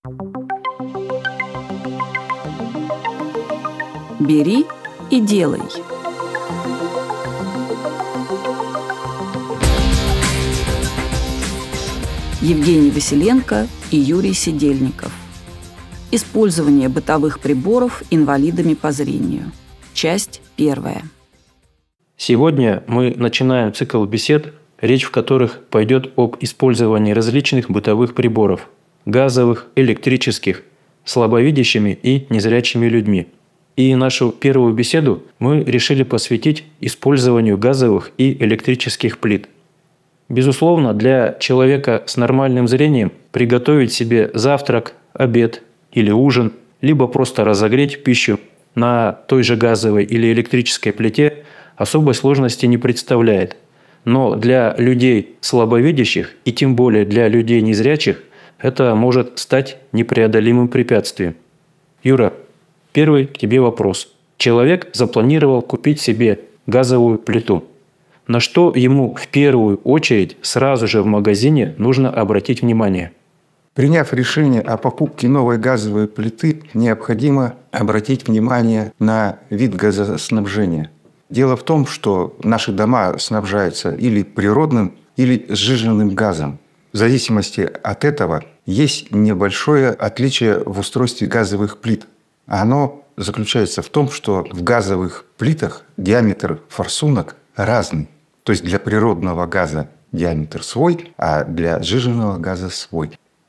Бери и делай. Евгений Василенко и Юрий Сидельников. Использование бытовых приборов инвалидами по зрению. Часть 1. Сегодня мы начинаем цикл бесед, речь в которых пойдет об использовании различных бытовых приборов – газовых, электрических, слабовидящими и незрячими людьми. И нашу первую беседу мы решили посвятить использованию газовых и электрических плит. Безусловно, для человека с нормальным зрением приготовить себе завтрак, обед или ужин, либо просто разогреть пищу на той же газовой или электрической плите особой сложности не представляет. Но для людей слабовидящих и тем более для людей незрячих это может стать непреодолимым препятствием. Юра, первый к тебе вопрос. Человек запланировал купить себе газовую плиту. На что ему в первую очередь сразу же в магазине нужно обратить внимание? Приняв решение о покупке новой газовой плиты, необходимо обратить внимание на вид газоснабжения. Дело в том, что наши дома снабжаются или природным, или сжиженным газом. В зависимости от этого есть небольшое отличие в устройстве газовых плит. Оно заключается в том, что в газовых плитах диаметр форсунок разный. То есть для природного газа диаметр свой, а для сжиженного газа свой.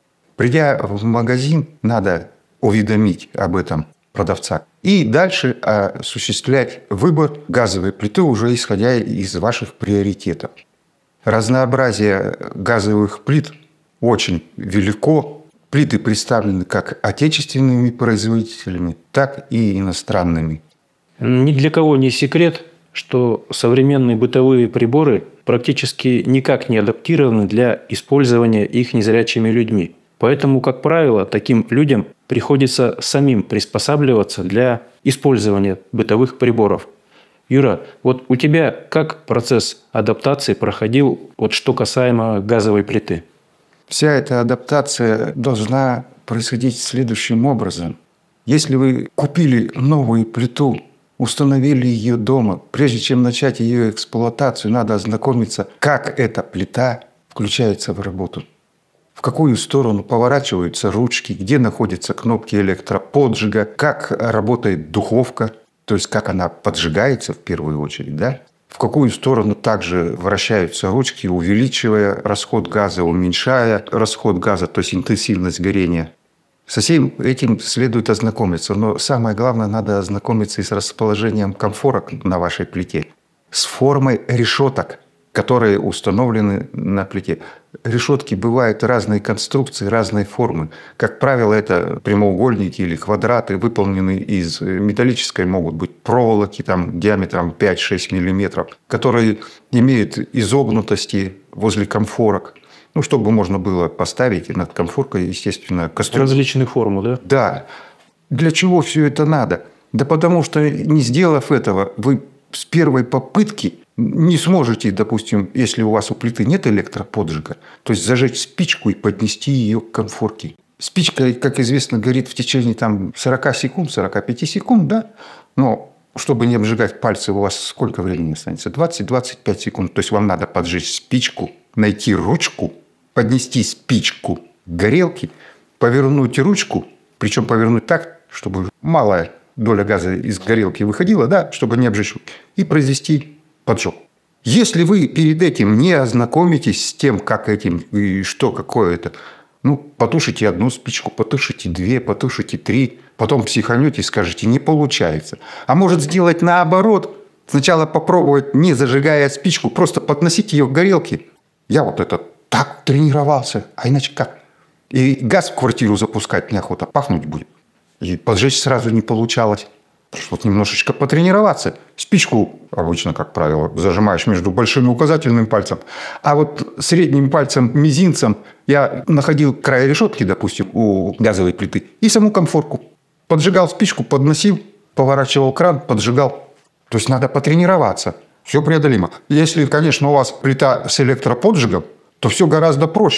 Придя в магазин, надо уведомить об этом продавца и дальше осуществлять выбор газовой плиты, уже исходя из ваших приоритетов. Разнообразие газовых плит очень велико. Плиты представлены как отечественными производителями, так и иностранными. Ни для кого не секрет, что современные бытовые приборы практически никак не адаптированы для использования их незрячими людьми. Поэтому, как правило, таким людям приходится самим приспосабливаться для использования бытовых приборов. Юра, вот у тебя как процесс адаптации проходил, вот что касаемо газовой плиты? Вся эта адаптация должна происходить следующим образом. Если вы купили новую плиту, установили ее дома, прежде чем начать ее эксплуатацию, надо ознакомиться, как эта плита включается в работу. В какую сторону поворачиваются ручки, где находятся кнопки электроподжига, как работает духовка, то есть как она поджигается в первую очередь, да? В какую сторону также вращаются ручки, увеличивая расход газа, уменьшая расход газа, то есть интенсивность горения. Со всем этим следует ознакомиться, но самое главное, надо ознакомиться и с расположением комфорок на вашей плите, с формой решеток, которые установлены на плите. Решетки бывают разной конструкции, разной формы. Как правило, это прямоугольники или квадраты, выполненные из металлической, могут быть проволоки там, диаметром 5-6 мм, которые имеют изогнутости возле комфорок. Чтобы можно было поставить над комфоркой, естественно, кастрюлю. Различных форм, да? Да. Для чего все это надо? Да потому что, не сделав этого, вы с первой попытки не сможете, допустим, если у вас у плиты нет электроподжига, то есть зажечь спичку и поднести ее к комфорке. Спичка, как известно, горит в течение 40 секунд, 45 секунд, да? Но чтобы не обжигать пальцы, у вас сколько времени останется? 20-25 секунд. То есть вам надо поджечь спичку, найти ручку, поднести спичку к горелке, повернуть ручку, причем повернуть так, чтобы малая доля газа из горелки выходила, да, чтобы не обжечь, и произвести поджог. Если вы перед этим не ознакомитесь с тем, как этим и что, какое это, потушите одну спичку, потушите 2, потушите 3, потом психанете и скажете, не получается. А может сделать наоборот, сначала попробовать, не зажигая спичку, просто подносить ее к горелке. Я так тренировался, а иначе как? И газ в квартиру запускать неохота, пахнуть будет. И поджечь сразу не получалось. Пришлось немножечко потренироваться. Спичку обычно, как правило, зажимаешь между большим и указательным пальцем. А вот средним пальцем, мизинцем я находил край решетки, допустим, у газовой плиты, и саму комфорку. Поджигал спичку, подносил, поворачивал кран, поджигал. То есть надо потренироваться. Все преодолимо. Если, конечно, у вас плита с электроподжигом, то все гораздо проще.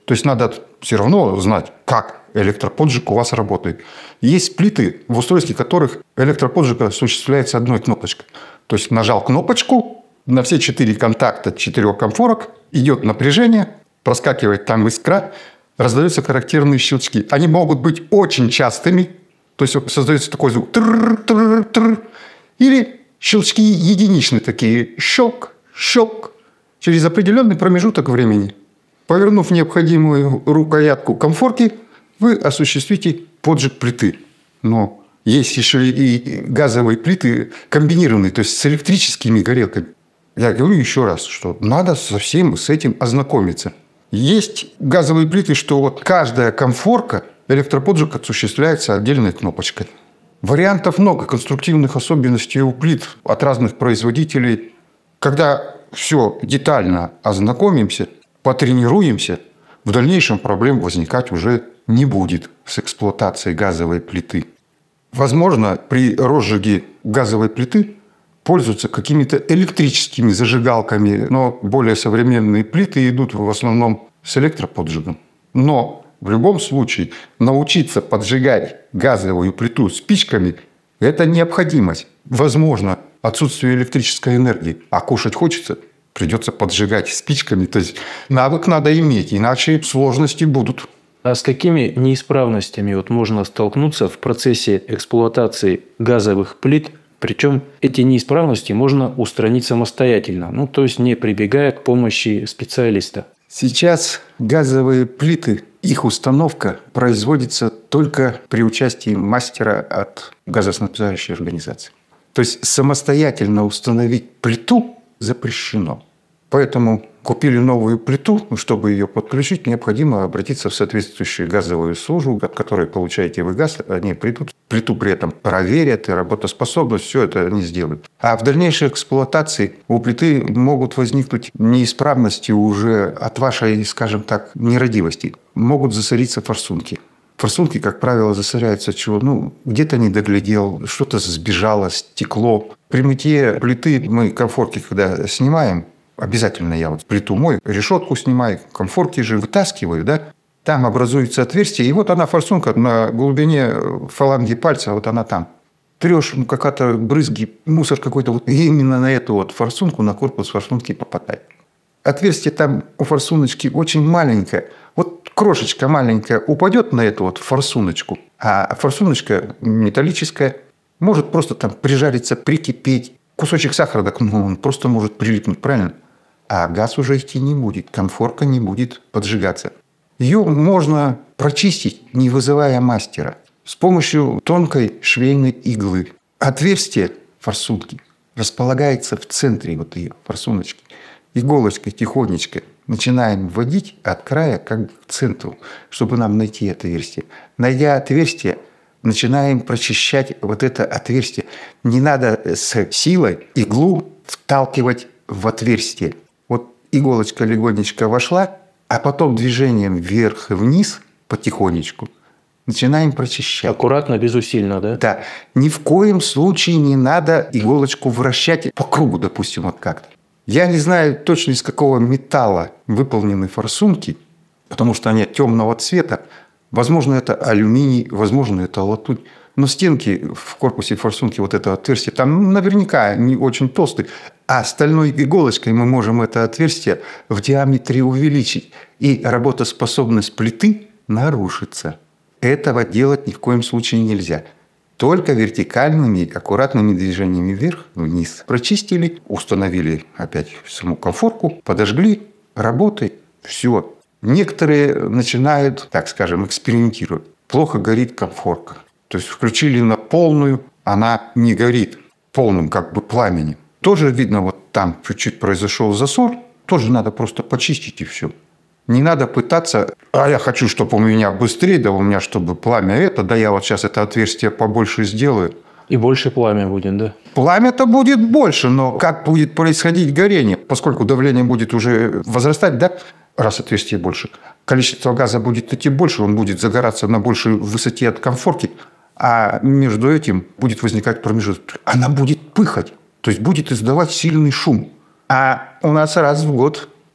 То есть надо все равно знать, как электроподжиг у вас работает. Есть плиты, в устройстве которых электроподжиг осуществляется одной кнопочкой. То есть нажал кнопочку, на все 4 контакта 4 комфорок идет напряжение, проскакивает там искра, раздаются характерные щелчки. Они могут быть очень частыми, то есть создается такой звук тр-тр-тр, или щелчки единичные такие, щелк, щелк, через определенный промежуток времени. Повернув необходимую рукоятку комфорки, вы осуществите поджиг плиты. Но есть еще и газовые плиты комбинированные, то есть с электрическими горелками. Я говорю еще раз, что надо совсем с этим ознакомиться. Есть газовые плиты, что вот каждая комфорка, электроподжиг осуществляется отдельной кнопочкой. Вариантов много, конструктивных особенностей у плит от разных производителей. Когда все детально ознакомимся, потренируемся, в дальнейшем проблем возникать уже не будет с эксплуатацией газовой плиты. Возможно, при розжиге газовой плиты пользуются какими-то электрическими зажигалками, но более современные плиты идут в основном с электроподжигом. Но в любом случае научиться поджигать газовую плиту спичками – это необходимость. Возможно, отсутствие электрической энергии, а кушать хочется – придется поджигать спичками. То есть навык надо иметь, иначе сложности будут. А с какими неисправностями можно столкнуться в процессе эксплуатации газовых плит? Причем эти неисправности можно устранить самостоятельно, то есть не прибегая к помощи специалиста. Сейчас газовые плиты, их установка производится только при участии мастера от газоснабжающей организации. То есть самостоятельно установить плиту запрещено. Поэтому купили новую плиту, чтобы ее подключить, необходимо обратиться в соответствующую газовую службу, от которой получаете вы газ, они придут, плиту при этом проверят, и работоспособность, все это они сделают. А в дальнейшей эксплуатации у плиты могут возникнуть неисправности уже от вашей, скажем так, нерадивости. Могут засориться форсунки. Форсунки, как правило, засоряются от чего? Где-то не доглядел, что-то сбежало, стекло. При мытье плиты мы комфорки, когда снимаем, обязательно я плиту мою, решетку снимаю, комфорки же вытаскиваю, да? Там образуется отверстие, и вот она, форсунка, на глубине фаланги пальца, вот она там. Трешь, какая-то брызги, мусор какой-то, и именно на эту форсунку, на корпус форсунки попадает. Отверстие там у форсуночки очень маленькое. Вот крошечка маленькая упадет на эту форсуночку, а форсуночка металлическая, может просто там прижариться, прикипеть. Кусочек сахара, так, он просто может прилипнуть, правильно? А газ уже идти не будет, комфорка не будет поджигаться. Ее можно прочистить, не вызывая мастера, с помощью тонкой швейной иглы. Отверстие форсунки располагается в центре ее форсуночки. Иголочкой тихонечко начинаем вводить от края как к центру, чтобы нам найти отверстие. Найдя отверстие, начинаем прочищать это отверстие. Не надо с силой иглу вталкивать в отверстие. Иголочка легонечко вошла, а потом движением вверх и вниз потихонечку начинаем прочищать. Аккуратно, безусильно, да? Да. Ни в коем случае не надо иголочку вращать по кругу, допустим, как-то. Я не знаю точно, из какого металла выполнены форсунки, потому что они темного цвета. Возможно, это алюминий, возможно, это латунь. Но стенки в корпусе форсунки, это отверстие, там наверняка не очень толстый. А стальной иголочкой мы можем это отверстие в диаметре увеличить. И работоспособность плиты нарушится. Этого делать ни в коем случае нельзя. Только вертикальными, аккуратными движениями вверх-вниз. Прочистили, установили опять саму комфорку, подожгли, работает, все. Некоторые начинают, так скажем, экспериментировать. Плохо горит комфорка. То есть включили на полную, она не горит полным пламенем. Тоже видно, там чуть-чуть произошел засор, тоже надо просто почистить и все. Не надо пытаться, я хочу, чтобы у меня быстрее, да у меня чтобы пламя да я сейчас это отверстие побольше сделаю. И больше пламя будет, да? Пламя-то будет больше, но как будет происходить горение? Поскольку давление будет уже возрастать, да, раз отверстие больше, количество газа будет идти больше, он будет загораться на большей высоте от комфорки, а между этим будет возникать промежуток. Она будет пыхать, то есть будет издавать сильный шум. А у нас раз в год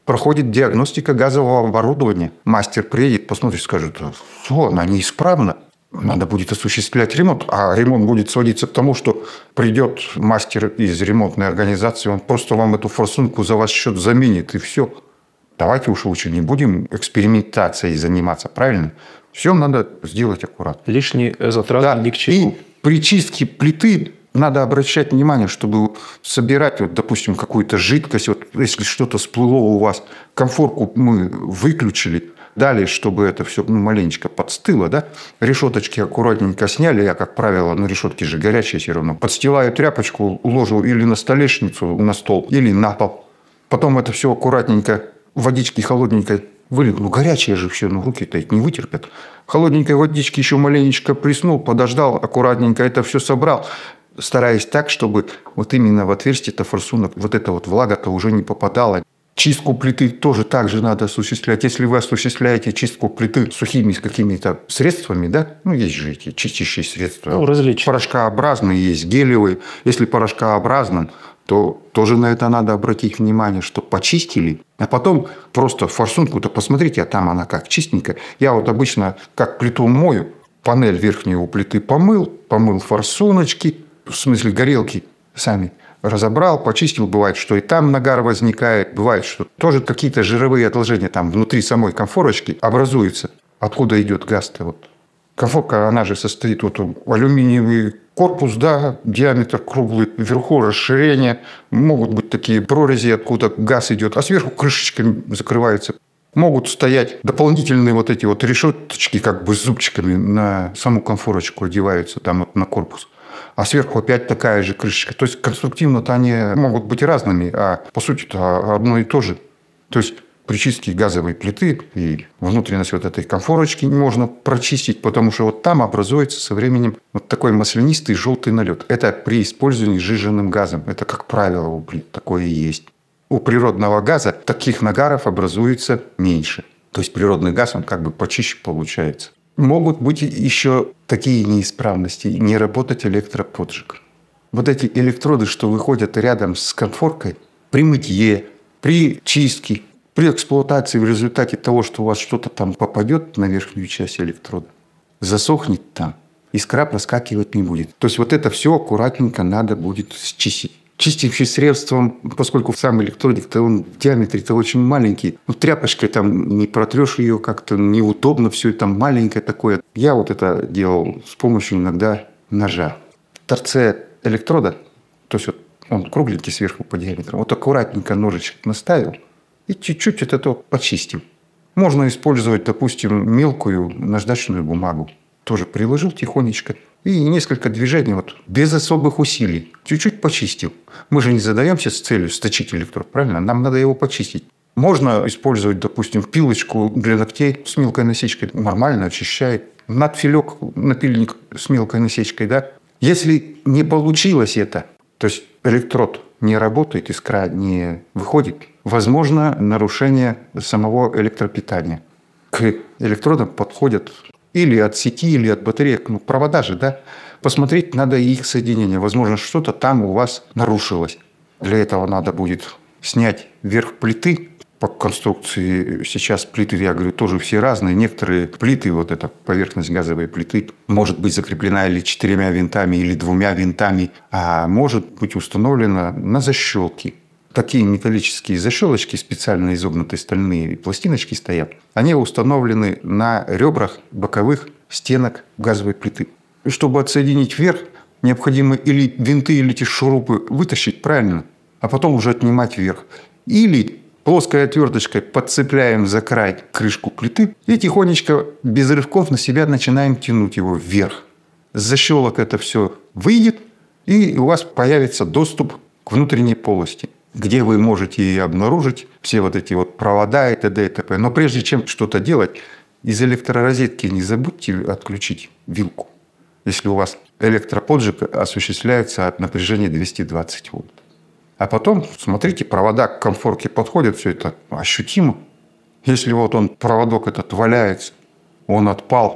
проходит диагностика газового оборудования. Мастер приедет, посмотрит, скажет, что она неисправна. Надо будет осуществлять ремонт. А ремонт будет сводиться к тому, что придет мастер из ремонтной организации, он просто вам эту форсунку за ваш счет заменит, и все. Давайте уж лучше не будем экспериментацией заниматься, правильно? Все надо сделать аккуратно. Лишние затраты ни к чему. И при чистке плиты надо обращать внимание, чтобы собирать, вот, допустим, какую-то жидкость, вот, если что-то всплыло у вас, конфорку мы выключили, далее, чтобы это все маленечко подстыло, да, решеточки аккуратненько сняли, я, как правило, решетки же горячие все равно, подстилаю тряпочку, уложу или на столешницу, на стол, или на пол. Потом это все аккуратненько водички холодненькой вылил. Горячее же все, руки-то их не вытерпят. Холодненькой водички еще маленечко плеснул, подождал, аккуратненько это все собрал, стараясь так, чтобы вот именно в отверстие-то форсунок вот эта вот влага-то уже не попадала. Чистку плиты тоже так же надо осуществлять. Если вы осуществляете чистку плиты сухими какими-то средствами, да, есть же эти чистящие средства. Различные. Порошкообразные есть, гелевые. Если порошкообразным, то тоже на это надо обратить внимание, что почистили, а потом просто форсунку-то посмотрите, а там она как чистенькая. Я вот обычно как плиту мою, панель верхнюю у плиты помыл форсуночки, в смысле горелки сами разобрал, почистил. Бывает, что и там нагар возникает, бывает, что тоже какие-то жировые отложения там внутри самой конфорочки образуются. Откуда идет газ-то? Вот. Конфорка, она же состоит, вот алюминиевый корпус, да, диаметр круглый, вверху расширение, могут быть такие прорези, откуда газ идет, а сверху крышечками закрывается. Могут стоять дополнительные вот эти вот решеточки, как бы с зубчиками на саму конфорочку одеваются, там вот на корпус. А сверху опять такая же крышечка. То есть конструктивно-то они могут быть разными, а по сути-то одно и то же. То есть при чистке газовой плиты и внутренность вот этой конфорочки можно прочистить, потому что вот там образуется со временем вот такой маслянистый желтый налет. Это при использовании сжиженным газом. Это, как правило, у плит такое и есть. У природного газа таких нагаров образуется меньше. То есть природный газ, он как бы почище получается. Могут быть еще такие неисправности, не работать электроподжиг. Вот эти электроды, что выходят рядом с конфоркой, при мытье, при чистке, при эксплуатации в результате того, что у вас что-то там попадет на верхнюю часть электрода, засохнет там, искра проскакивать не будет. То есть вот это все аккуратненько надо будет счистить. Чистящим средством, поскольку сам электродик-то он в диаметре-то очень маленький, тряпочкой там не протрешь ее, как-то неудобно, все это маленькое такое. Я вот это делал с помощью иногда ножа. В торце электрода, то есть вот он кругленький сверху по диаметру, вот аккуратненько ножичек наставил и чуть-чуть от этого почистил. Можно использовать, допустим, мелкую наждачную бумагу. Тоже приложил тихонечко. И несколько движений вот, без особых усилий. Чуть-чуть почистил. Мы же не задаемся с целью сточить электрод, правильно? Нам надо его почистить. Можно использовать, допустим, пилочку для ногтей с мелкой насечкой. Нормально очищает. Надфилек, напильник с мелкой насечкой, да? Если не получилось это, то есть электрод не работает, искра не выходит, возможно нарушение самого электропитания. К электродам подходят или от сети, или от батареек, провода же, да? Посмотреть надо их соединение. Возможно, что-то там у вас нарушилось. Для этого надо будет снять верх плиты. По конструкции сейчас плиты, я говорю, тоже все разные. Некоторые плиты, вот эта поверхность газовой плиты, может быть закреплена или 4 винтами, или 2 винтами, а может быть установлена на защелке. Такие металлические защелочки, специально изогнутые стальные пластиночки стоят. Они установлены на ребрах боковых стенок газовой плиты. И чтобы отсоединить верх, необходимо или винты, или эти шурупы вытащить правильно, а потом уже отнимать верх. Или плоской отверточкой подцепляем за край крышку плиты и тихонечко, без рывков, на себя начинаем тянуть его вверх. С защелок это все выйдет, и у вас появится доступ к внутренней полости, где вы можете и обнаружить все вот эти вот провода и т.д. и т.п. Но прежде чем что-то делать, из электророзетки не забудьте отключить вилку, если у вас электроподжиг осуществляется от напряжения 220 вольт. А потом, смотрите, провода к конфорке подходят, все это ощутимо. Если вот он, проводок этот валяется, он отпал,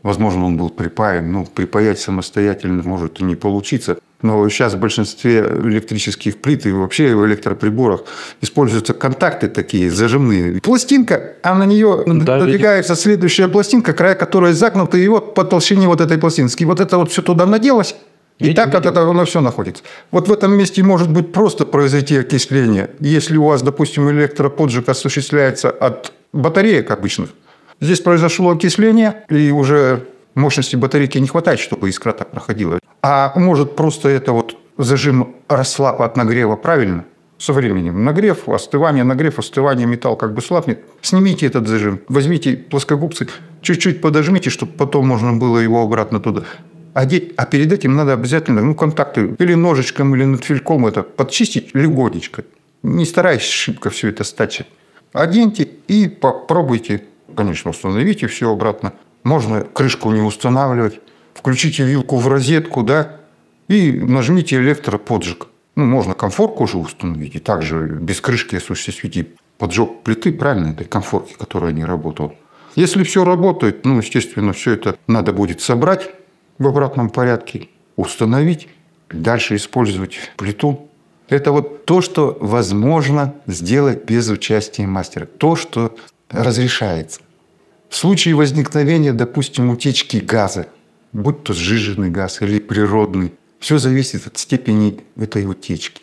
Возможно, он был припаян. Ну, припаять самостоятельно может и не получиться. Но сейчас в большинстве электрических плит и вообще в электроприборах используются контакты такие зажимные. Пластинка, а на нее надвигается следующая пластинка, края которой загнуты, и вот по толщине вот этой пластинки. Вот это вот все туда наделось, и так вот это оно все находится. Вот в этом месте может быть просто произойти окисление. Если у вас, допустим, электроподжиг осуществляется от батареек обычных, здесь произошло окисление, и уже мощности батарейки не хватает, чтобы искра так проходила. А может просто это вот зажим расслаб от нагрева правильно? Со временем нагрев, остывание, металл как бы слабнет. Снимите этот зажим, возьмите плоскогубцы, чуть-чуть подожмите, чтобы потом можно было его обратно туда одеть. А перед этим надо обязательно контакты или ножичком, или надфильком это подчистить легонечко. Не старайтесь шибко все это стачать. Оденьте и попробуйте. Конечно, установите все обратно. Можно крышку не устанавливать. Включите вилку в розетку, да, и нажмите электроподжиг. Ну, можно конфорку уже установить, и также без крышки осуществить поджог плиты, правильно, этой конфорки, которая не работала. Если все работает, ну, естественно, все это надо будет собрать в обратном порядке, установить, дальше использовать плиту. Это вот то, что возможно сделать без участия мастера. То, что разрешается. В случае возникновения, допустим, утечки газа, будь то сжиженный газ или природный, все зависит от степени этой утечки.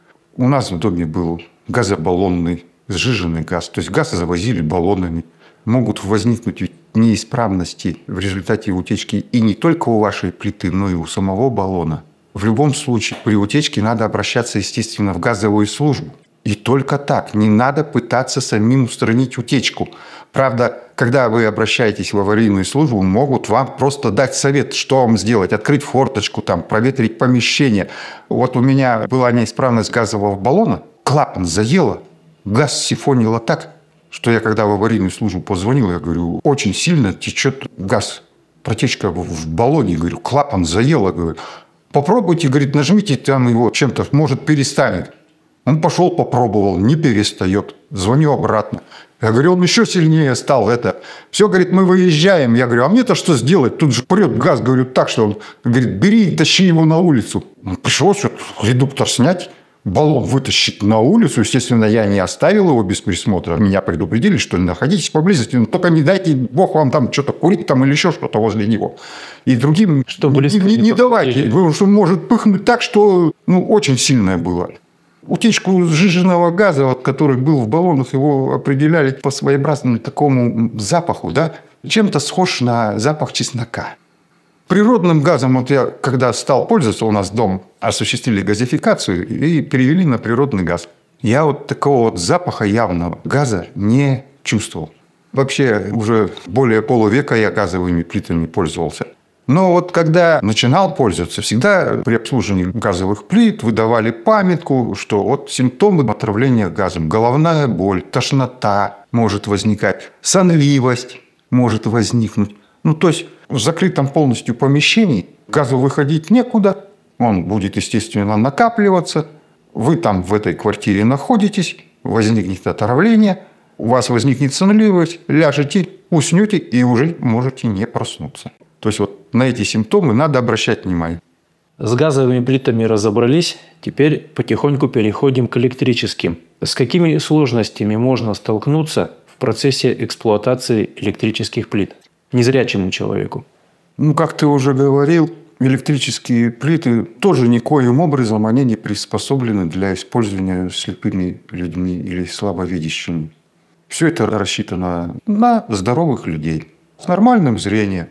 У нас в доме был газобаллонный сжиженный газ, то есть газ завозили баллонами. Могут возникнуть неисправности в результате утечки и не только у вашей плиты, но и у самого баллона. В любом случае при утечке надо обращаться, естественно, в газовую службу. И только так. Не надо пытаться самим устранить утечку. Правда, когда вы обращаетесь в аварийную службу, могут вам просто дать совет, что вам сделать. Открыть форточку, проветрить помещение. Вот у меня была неисправность газового баллона. Клапан заело. Газ сифонило так, что я, когда в аварийную службу позвонил, я говорю, очень сильно течет газ. Протечка в баллоне. Говорю, клапан заело. Говорю, попробуйте, говорит, нажмите там его чем-то, может, перестанет. Он пошел, попробовал, не перестает. Звоню обратно. Я говорю, он еще сильнее стал. Все, говорит, мы выезжаем. Я говорю, а мне-то что сделать? Тут же прет газ. Говорю, так что он говорит, бери и тащи его на улицу. Пришлось редуктор снять, баллон вытащить на улицу. Естественно, я не оставил его без присмотра. Меня предупредили, что находитесь поблизости, но только не дайте Бог вам там что-то курить или еще что-то возле него. И другим не давайте, потому что может пыхнуть так, что очень сильное было. Утечку сжиженного газа, который был в баллонах, его определяли по своеобразному такому запаху, да, чем-то схож на запах чеснока. Природным газом, я когда стал пользоваться, у нас дом осуществили газификацию и перевели на природный газ. Я такого запаха явного газа не чувствовал. Вообще уже более полувека я газовыми плитами пользовался. Но когда начинал пользоваться, всегда при обслуживании газовых плит выдавали памятку, что симптомы отравления газом. Головная боль, тошнота может возникать, сонливость может возникнуть. То есть в закрытом полностью помещении газу выходить некуда, он будет, естественно, накапливаться. Вы там в этой квартире находитесь, возникнет отравление, у вас возникнет сонливость, ляжете, уснете и уже можете не проснуться. То есть на эти симптомы надо обращать внимание. С газовыми плитами разобрались, теперь потихоньку переходим к электрическим. С какими сложностями можно столкнуться в процессе эксплуатации электрических плит незрячему человеку? Как ты уже говорил, электрические плиты тоже никоим образом они не приспособлены для использования слепыми людьми или слабовидящими. Все это рассчитано на здоровых людей с нормальным зрением.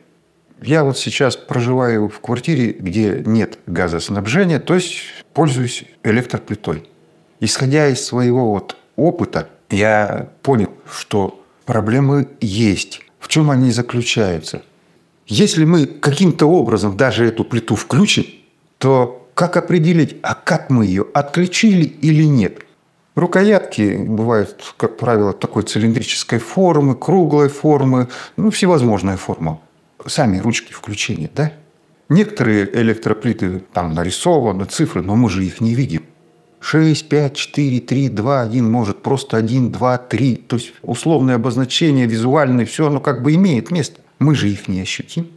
Я сейчас проживаю в квартире, где нет газоснабжения, то есть пользуюсь электроплитой. Исходя из своего опыта, я понял, что проблемы есть. В чем они заключаются? Если мы каким-то образом даже эту плиту включим, то как определить, как мы ее отключили или нет? Рукоятки бывают, как правило, такой цилиндрической формы, круглой формы, всевозможные формы. Сами ручки включения, да? Некоторые электроплиты, там нарисованы цифры, но мы же их не видим. 6, 5, 4, 3, 2, 1, может просто 1, 2, 3. То есть условное обозначение, визуальное, все оно имеет место. Мы же их не ощутим.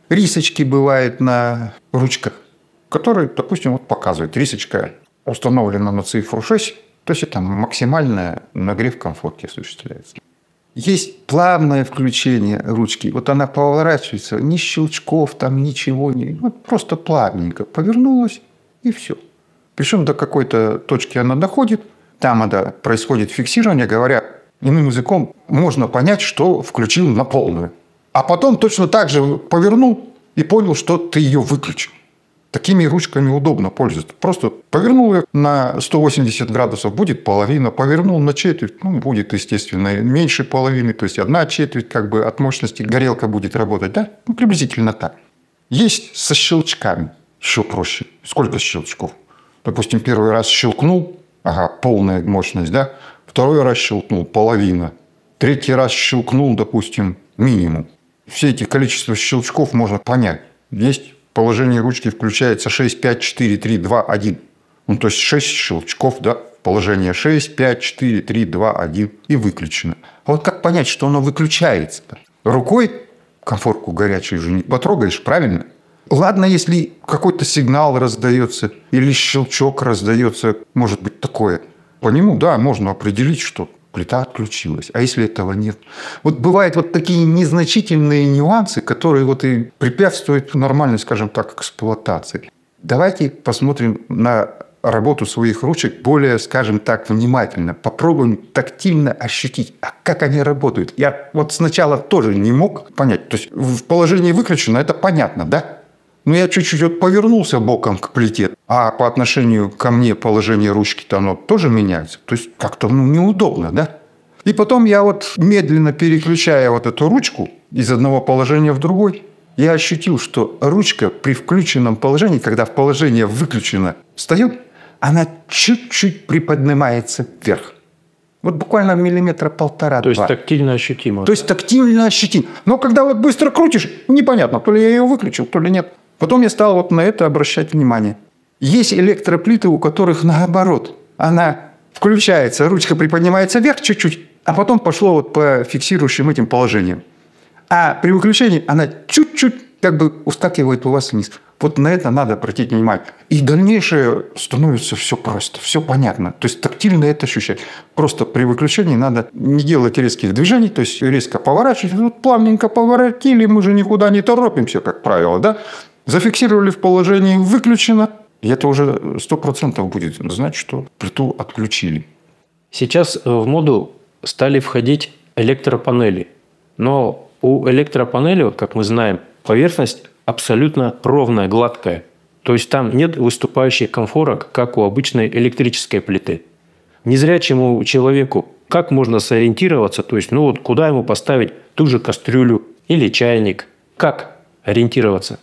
Рисочки бывают на ручках, которые, допустим, вот показывают. Рисочка установлена на цифру 6, то есть это максимальный нагрев комфорки осуществляется. Есть плавное включение ручки. Вот она поворачивается, ни щелчков, там ничего, вот просто плавненько повернулась и все. Причем до какой-то точки она доходит, там это происходит фиксирование, говоря иным языком, можно понять, что включил на полную. А потом точно так же повернул и понял, что ты ее выключил. Такими ручками удобно пользоваться. Просто повернул ее на 180 градусов, будет половина. Повернул на четверть, будет, естественно, меньше половины. То есть, 1/4 как бы от мощности горелка будет работать. Да? Приблизительно так. Есть со щелчками. Еще проще. Сколько щелчков? Допустим, первый раз щелкнул, полная мощность, да? Второй раз щелкнул, половина. Третий раз щелкнул, допустим, минимум. Все эти количества щелчков можно понять. Есть положение ручки включается 6, 5, 4, 3, 2, 1. То есть 6 щелчков, да? Положение 6, 5, 4, 3, 2, 1 и выключено. А вот как понять, что оно выключается? Рукой комфорку горячую же не потрогаешь, правильно? Ладно, если какой-то сигнал раздается или щелчок раздается, может быть такое. По нему, да, можно определить, что плита отключилась. А если этого нет? Вот бывают вот такие незначительные нюансы, которые вот и препятствуют нормальной, скажем так, эксплуатации. Давайте посмотрим на работу своих ручек более, скажем так, внимательно. Попробуем тактильно ощутить, как они работают. Я вот сначала тоже не мог понять. То есть в положении выключено, это понятно, да? Но я чуть-чуть вот повернулся боком к плите, а по отношению ко мне положение ручки-то оно тоже меняется. То есть как-то неудобно, да? И потом я вот медленно переключая вот эту ручку из одного положения в другой, я ощутил, что ручка при включенном положении, когда в положение выключено встает, она чуть-чуть приподнимается вверх. Вот буквально 1,5 миллиметра. То есть тактильно ощутимо. То есть тактильно ощутимо. Но когда вот быстро крутишь, непонятно, то ли я ее выключил, то ли нет. Потом я стал вот на это обращать внимание. Есть электроплиты, у которых наоборот. Она включается, ручка приподнимается вверх чуть-чуть, а потом пошло вот по фиксирующим этим положениям. А при выключении она чуть-чуть как бы ускакивает у вас вниз. Вот на это надо обратить внимание. И дальнейшее становится все просто, все понятно. То есть тактильно это ощущать. Просто при выключении надо не делать резких движений, то есть резко поворачивать. Вот плавненько поворотили, мы же никуда не торопимся, как правило, да? Зафиксировали в положении выключено, и это уже 100% будет значит, что плиту отключили. Сейчас в моду стали входить электропанели. Но у электропанели, вот как мы знаем, поверхность абсолютно ровная, гладкая. То есть там нет выступающих конфорок, как у обычной электрической плиты. Незрячему человеку как можно сориентироваться, то есть куда ему поставить ту же кастрюлю или чайник? Как ориентироваться?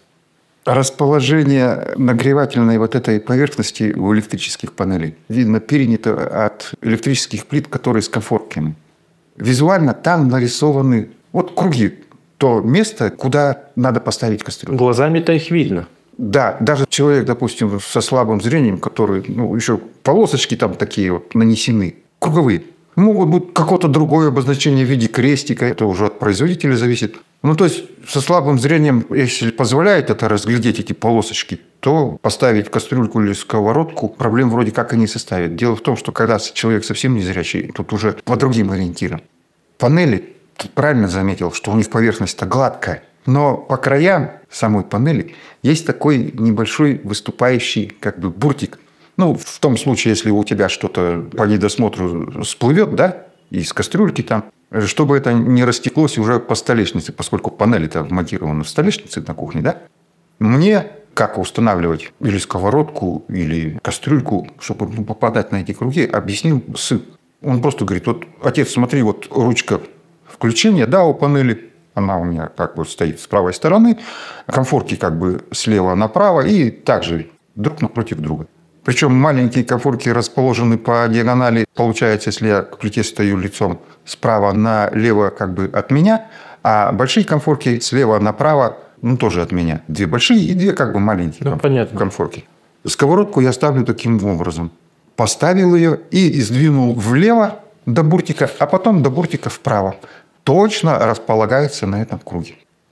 Расположение нагревательной вот этой поверхности у электрических панелей, видно, перенято от электрических плит, которые с конфорками. Визуально там нарисованы вот круги, то место, куда надо поставить кастрюлю. Глазами-то их видно. Да, даже человек, допустим, со слабым зрением, который, еще полосочки там такие вот нанесены, круговые. Могут быть какое-то другое обозначение в виде крестика, это уже от производителя зависит. То есть, со слабым зрением, если позволяет это разглядеть, эти полосочки, то поставить кастрюльку или сковородку проблем вроде как и не составит. Дело в том, что когда человек совсем незрячий, тут уже по другим ориентирам. Панели, ты правильно заметил, что у них поверхность-то гладкая, но по краям самой панели есть такой небольшой выступающий как бы буртик. В том случае, если у тебя что-то по недосмотру всплывет, да, из кастрюльки там, чтобы это не растеклось уже по столешнице, поскольку панели-то вмонтированы в столешнице на кухне, да. Мне как устанавливать или сковородку, или кастрюльку, чтобы попадать на эти круги, объяснил сын. Он просто говорит, вот, отец, смотри, вот ручка включения, да, у панели, она у меня как бы стоит с правой стороны, конфорки как бы слева направо и также друг напротив друга. Причем маленькие конфорки расположены по диагонали. Получается, если я к плите стою лицом справа налево как бы от меня, а большие конфорки слева направо тоже от меня. 2 большие и 2 как бы маленькие конфорки. Сковородку я ставлю таким образом. Поставил ее и сдвинул влево до буртика, а потом до буртика вправо. Точно располагается на этом круге.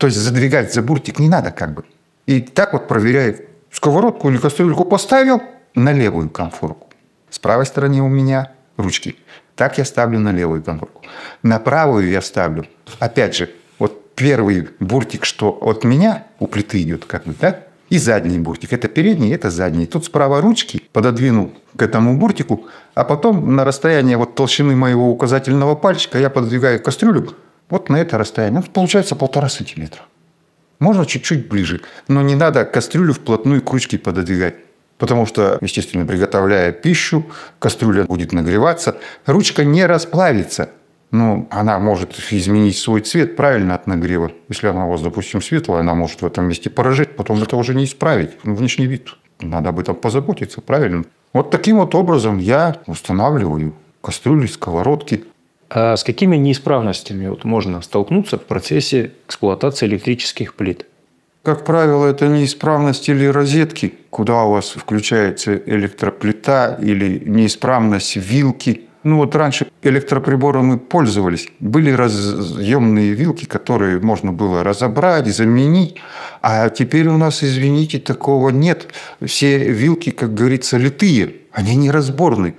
То есть задвигать за буртик не надо как бы. И так вот проверяю. Сковородку или кастрюльку поставил на левую конфорку. С правой стороны у меня ручки. Так я ставлю на левую конфорку. На правую я ставлю. Опять же, вот первый буртик, что от меня у плиты идет, как бы, да? И задний буртик. Это передний, это задний. Тут справа ручки пододвинул к этому буртику, а потом на расстояние вот толщины моего указательного пальчика я пододвигаю кастрюлю вот на это расстояние. Получается 1,5 сантиметра. Можно чуть-чуть ближе, но не надо кастрюлю вплотную к ручке пододвигать. Потому что, естественно, приготовляя пищу, кастрюля будет нагреваться, ручка не расплавится. Но она может изменить свой цвет правильно от нагрева. Если она у вас, допустим, светлая, она может в этом месте порыжеть, потом это уже не исправить. Внешний вид. Надо об этом позаботиться, правильно? Вот таким вот образом я устанавливаю кастрюли, сковородки. А с какими неисправностями вот можно столкнуться в процессе эксплуатации электрических плит? Как правило, это неисправность или розетки, куда у вас включается электроплита, или неисправность вилки. Вот раньше электроприборами пользовались. Были разъемные вилки, которые можно было разобрать, заменить. А теперь у нас, извините, такого нет. Все вилки, как говорится, литые. Они неразборные.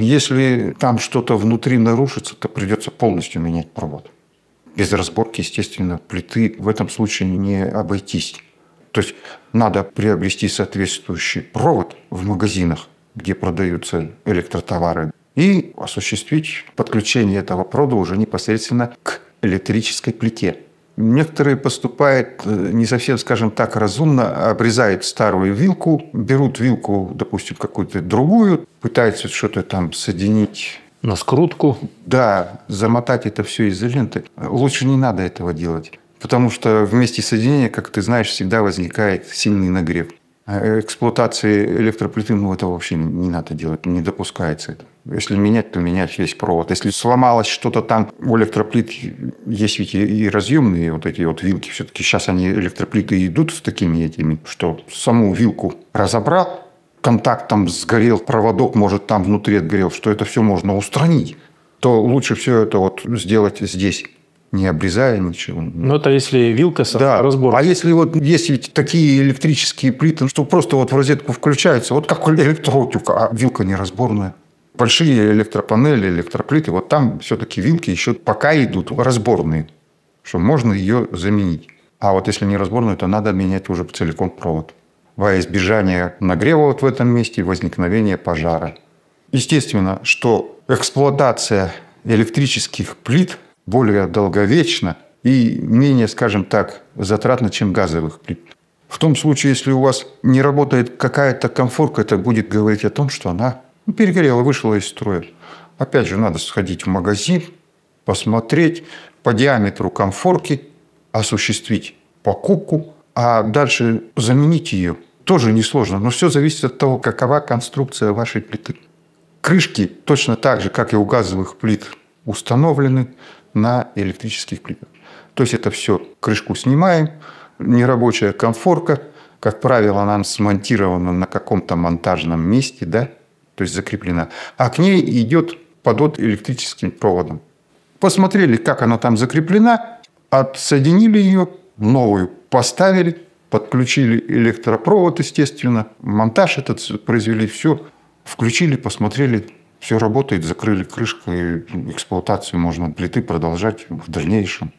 Если там что-то внутри нарушится, то придется полностью менять провод. Без разборки, естественно, плиты в этом случае не обойтись. То есть надо приобрести соответствующий провод в магазинах, где продаются электротовары, и осуществить подключение этого провода уже непосредственно к электрической плите. Некоторые поступают не совсем, скажем так, разумно, обрезают старую вилку, берут вилку, допустим, какую-то другую, пытаются что-то там соединить. На скрутку. Да, замотать это все изолентой. Лучше не надо этого делать. Потому что в месте соединения, как ты знаешь, всегда возникает сильный нагрев. Эксплуатации электроплиты, это вообще не надо делать, не допускается это. Если менять, то менять весь провод. Если сломалось что-то там, у электроплит есть ведь и разъемные вот эти вот вилки. Все-таки сейчас они, электроплиты, идут с такими этими, что саму вилку разобрал, контакт там сгорел, проводок, может, там внутри отгорел, что это все можно устранить, то лучше все это вот сделать здесь, не обрезая ничего. Это если вилка с разборкой. А если вот есть ведь такие электрические плиты, что просто вот в розетку включаются, вот как электроутюг, а вилка неразборная. Большие электропанели, электроплиты, вот там все-таки вилки еще пока идут разборные, что можно ее заменить. А вот если неразборную, то надо менять уже целиком провод. Во избежание нагрева вот в этом месте и возникновения пожара. Естественно, что эксплуатация электрических плит более долговечна и менее, скажем так, затратна, чем газовых плит. В том случае, если у вас не работает какая-то конфорка, это будет говорить о том, что она перегорела, вышла из строя. Опять же, надо сходить в магазин, посмотреть по диаметру конфорки, осуществить покупку, а дальше заменить ее. Тоже несложно, но все зависит от того, какова конструкция вашей плиты. Крышки точно так же, как и у газовых плит, установлены на электрических плитах. То есть это все, крышку снимаем, нерабочая конфорка, как правило, она смонтирована на каком-то монтажном месте, да, то есть закреплена, а к ней идет подвод электрическим проводом. Посмотрели, как она там закреплена, отсоединили ее, новую поставили, подключили электропровод, естественно, монтаж этот произвели, все, включили, посмотрели, все работает, закрыли крышку, и эксплуатацию можно плиты продолжать в дальнейшем.